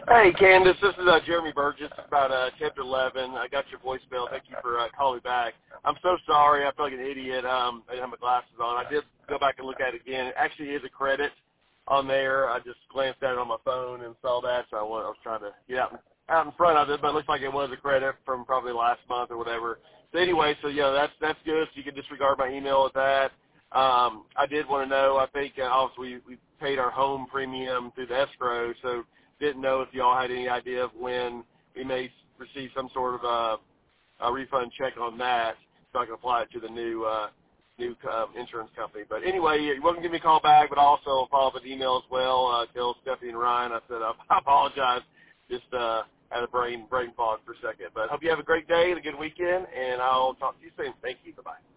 Hey, Candace, this is Jeremy Burgess. It's about 10 to 11. I got your voicemail. Thank you for calling me back. I'm so sorry. I feel like an idiot. I didn't have my glasses on. I did go back and look at it again. It actually is a credit on there. I just glanced at it on my phone and saw that, so I was trying to get out in front of it, but it looks like it was a credit from probably last month or whatever. So anyway, that's good. So you can disregard my email with that. I did want to know, I think also we paid our home premium through the escrow, so didn't know if y'all had any idea of when we may receive some sort of a refund check on that, so I can apply it to the new insurance company. But anyway, you're welcome to give me a call back, but also follow up with email as well. Tell Stephanie and Ryan I said I apologize. Just had a brain fog for a second. But hope you have a great day and a good weekend, and I'll talk to you soon. Thank you. Bye-bye.